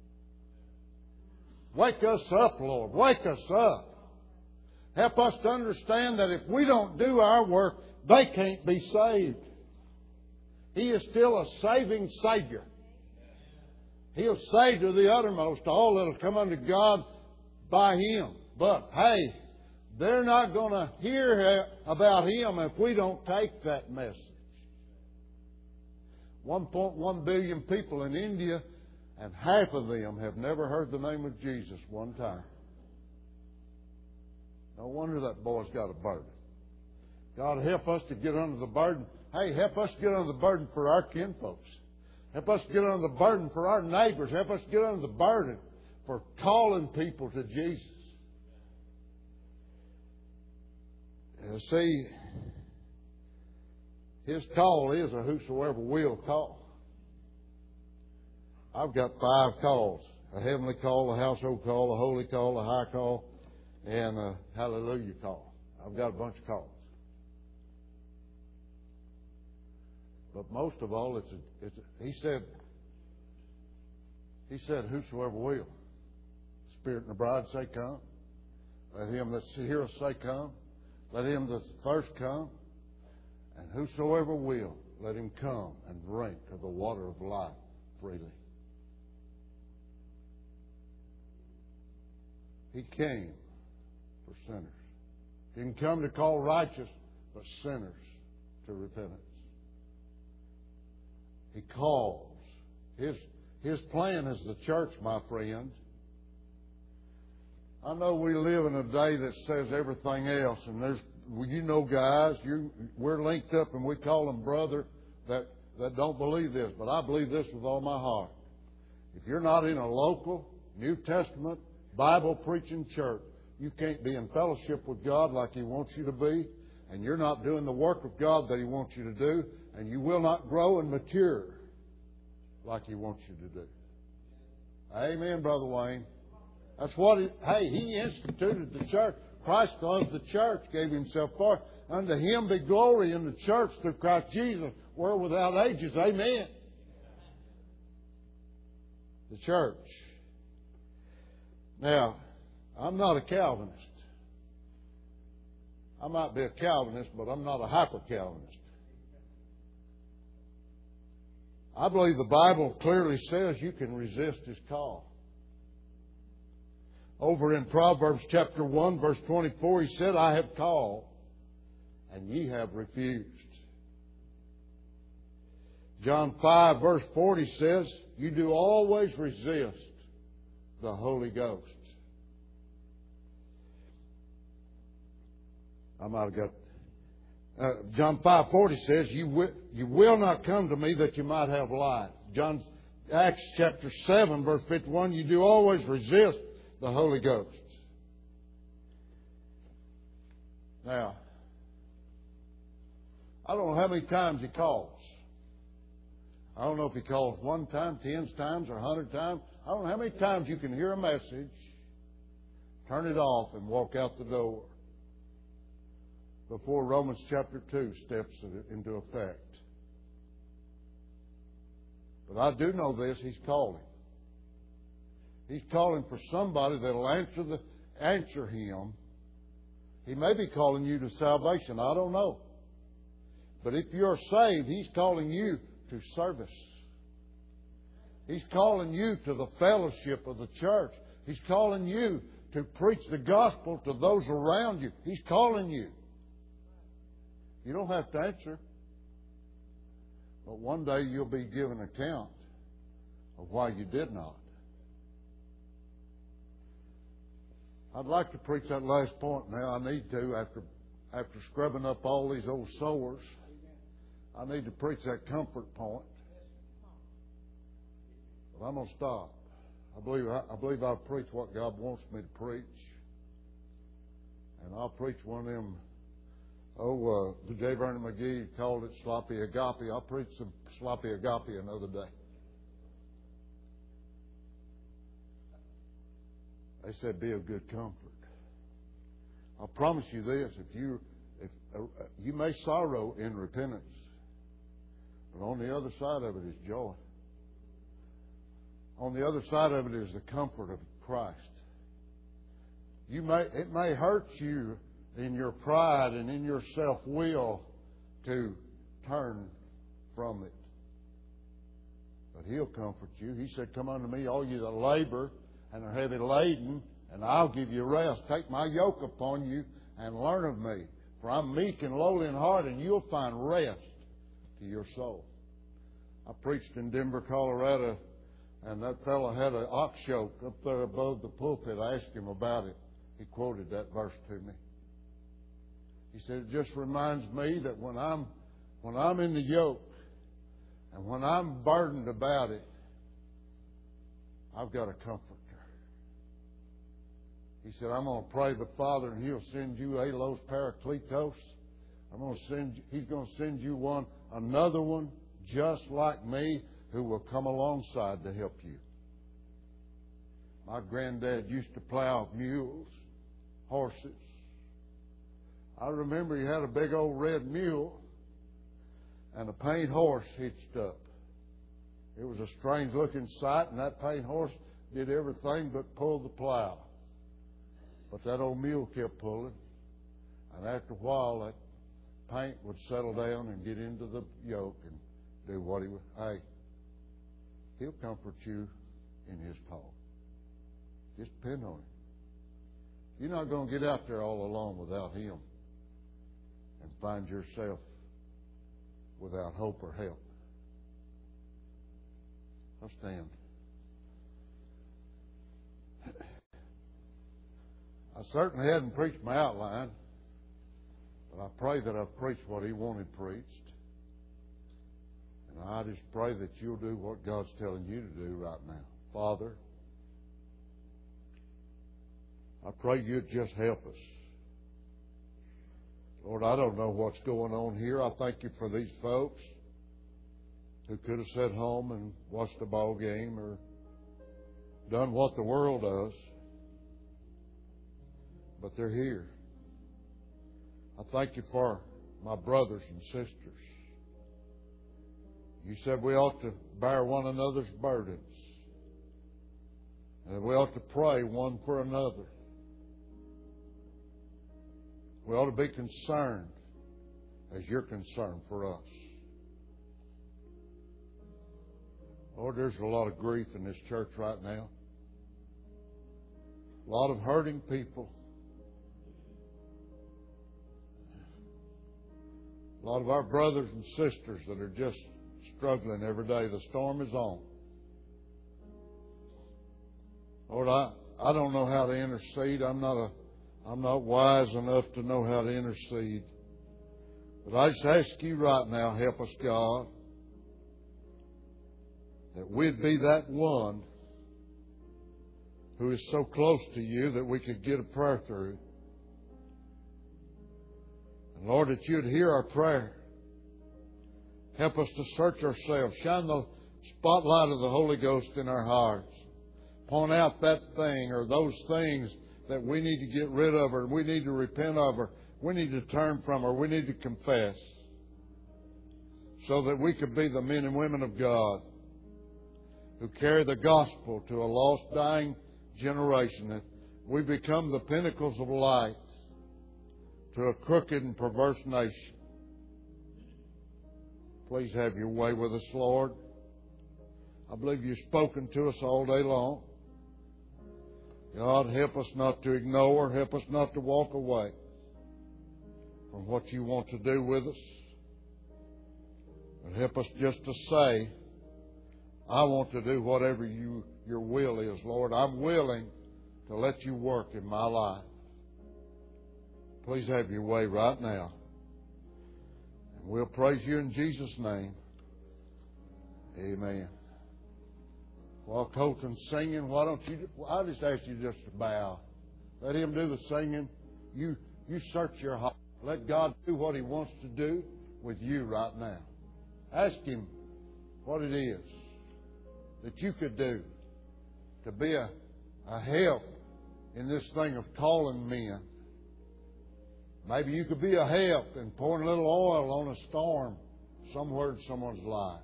Wake us up, Lord. Wake us up. Help us to understand that if we don't do our work, they can't be saved. He is still a saving Savior. He'll save to the uttermost all that will come unto God by Him. But, hey, they're not going to hear about Him if we don't take that message. one point one billion people in India, and half of them have never heard the name of Jesus one time. No wonder that boy's got a burden. God, help us to get under the burden. Hey, help us get under the burden for our kinfolks. Help us get under the burden for our neighbors. Help us get under the burden for calling people to Jesus. And see, His call is a whosoever will call. I've got five calls. A heavenly call, a household call, a holy call, a high call, and a hallelujah call. I've got a bunch of calls. But most of all, it's a, it's a, he said, he said, whosoever will. Spirit and the bride say, come. Let him that heareth say, come. Let him that thirst come. And whosoever will, let him come and drink of the water of life freely. He came for sinners. He didn't come to call righteous, but sinners to repentance. He calls. His, his plan is the church, my friend. I know we live in a day that says everything else, and there's well, you know guys, you, we're linked up and we call them brother that, that don't believe this. But I believe this with all my heart. If you're not in a local, New Testament, Bible-preaching church, you can't be in fellowship with God like He wants you to be, and you're not doing the work of God that He wants you to do, and you will not grow and mature like He wants you to do. Amen, Brother Wayne. That's what, he, hey, He instituted the church. Christ loved the church, gave Himself for it. Unto Him be glory in the church through Christ Jesus, world without ages. Amen. The church. Now, I'm not a Calvinist. I might be a Calvinist, but I'm not a hyper-Calvinist. I believe the Bible clearly says you can resist His call. Over in Proverbs chapter one, verse twenty-four, He said, I have called, and ye have refused. John five, verse forty says, you do always resist the Holy Ghost. I might have got... Uh, John five forty says, you will, you will not come to me that you might have life. John Acts chapter seven, verse fifty-one, you do always resist the Holy Ghost. Now, I don't know how many times He calls. I don't know if He calls one time, ten times, or a hundred times. I don't know how many times you can hear a message, turn it off, and walk out the door before Romans chapter two steps into effect. But I do know this, He's calling. He's calling for somebody that will answer the answer Him. He may be calling you to salvation. I don't know. But if you're saved, He's calling you to service. He's calling you to the fellowship of the church. He's calling you to preach the gospel to those around you. He's calling you. You don't have to answer. But one day you'll be given account of why you did not. I'd like to preach that last point now. I need to after after scrubbing up all these old sores. I need to preach that comfort point. But I'm going to stop. I believe I believe I've preached what God wants me to preach. And I'll preach one of them, oh, uh, the J. Vernon McGee called it sloppy agape. I'll preach some sloppy agape another day. They said, be of good comfort. I'll promise you this, if you if uh, you may sorrow in repentance, but on the other side of it is joy. On the other side of it is the comfort of Christ. You may it may hurt you in your pride and in your self-will to turn from it. But He'll comfort you. He said, come unto me, all you that labor and are heavy laden, and I'll give you rest. Take my yoke upon you and learn of me. For I'm meek and lowly in heart, and you'll find rest to your soul. I preached in Denver, Colorado, and that fellow had an ox yoke up there above the pulpit. I asked him about it. He quoted that verse to me. He said, it just reminds me that when I'm when I'm in the yoke and when I'm burdened about it, I've got a comforter. He said, I'm going to pray the Father and He'll send you Alos Parakletos. I'm going to send He's going to send you one, another one just like me who will come alongside to help you. My granddad used to plow mules, horses. I remember he had a big old red mule and a paint horse hitched up. It was a strange looking sight, and that paint horse did everything but pull the plow. But that old mule kept pulling, and after a while that paint would settle down and get into the yoke and do what he would. Hey, He'll comfort you in His call. Just depend on Him. You're not going to get out there all alone without Him and find yourself without hope or help. I'll stand. I certainly hadn't preached my outline. But I pray that I've preached what He wanted preached. And I just pray that you'll do what God's telling you to do right now. Father, I pray you'd just help us. Lord, I don't know what's going on here. I thank you for these folks who could have sat home and watched a ball game or done what the world does. But they're here. I thank you for my brothers and sisters. You said we ought to bear one another's burdens. And we ought to pray one for another. We ought to be concerned as you're concerned for us. Lord, there's a lot of grief in this church right now. A lot of hurting people. A lot of our brothers and sisters that are just struggling every day. The storm is on. Lord, I, I don't know how to intercede. I'm not a I'm not wise enough to know how to intercede. But I just ask you right now, help us, God, that we'd be that one who is so close to you that we could get a prayer through. And Lord, that you'd hear our prayer. Help us to search ourselves. Shine the spotlight of the Holy Ghost in our hearts. Point out that thing or those things that we need to get rid of, or we need to repent of, or we need to turn from, or we need to confess, so that we could be the men and women of God who carry the gospel to a lost, dying generation, that we become the pinnacles of light to a crooked and perverse nation. Please have your way with us, Lord. I believe you've spoken to us all day long. God, help us not to ignore, help us not to walk away from what you want to do with us. But help us just to say, I want to do whatever you, your will is, Lord. I'm willing to let you work in my life. Please have your way right now. And we'll praise you in Jesus' name. Amen. While Colton's singing, why don't you, I just ask you just to bow. Let him do the singing. You, you search your heart. Let God do what He wants to do with you right now. Ask Him what it is that you could do to be a, a help in this thing of calling men. Maybe you could be a help in pouring a little oil on a storm somewhere in someone's life.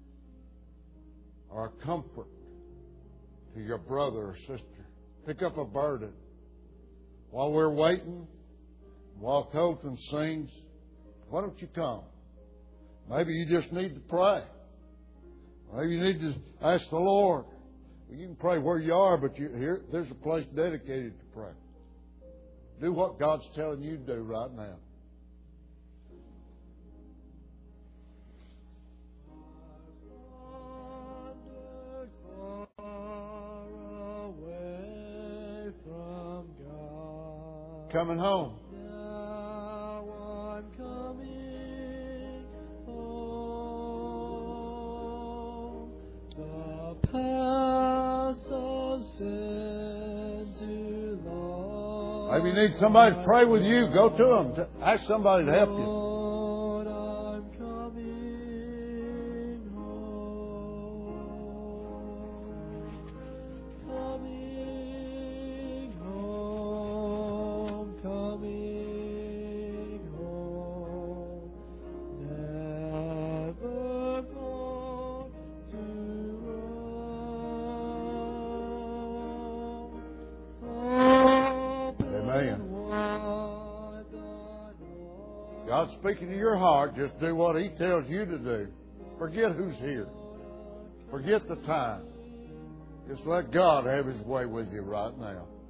Or a comfort to your brother or sister. Pick up a burden. While we're waiting, while Colton sings, why don't you come? Maybe you just need to pray. Maybe you need to ask the Lord. You can pray where you are, but you, here there's a place dedicated to pray. Do what God's telling you to do right now. Coming home. Now I'm coming home. The paths of sin too long. Maybe you need somebody to pray with you. Go to them. Ask somebody to help you. Lord, I'm coming home. Coming home. Coming home, never more to roam. Amen. God's speaking to your heart. Just do what He tells you to do. Forget who's here. Forget the time. Just let God have His way with you right now.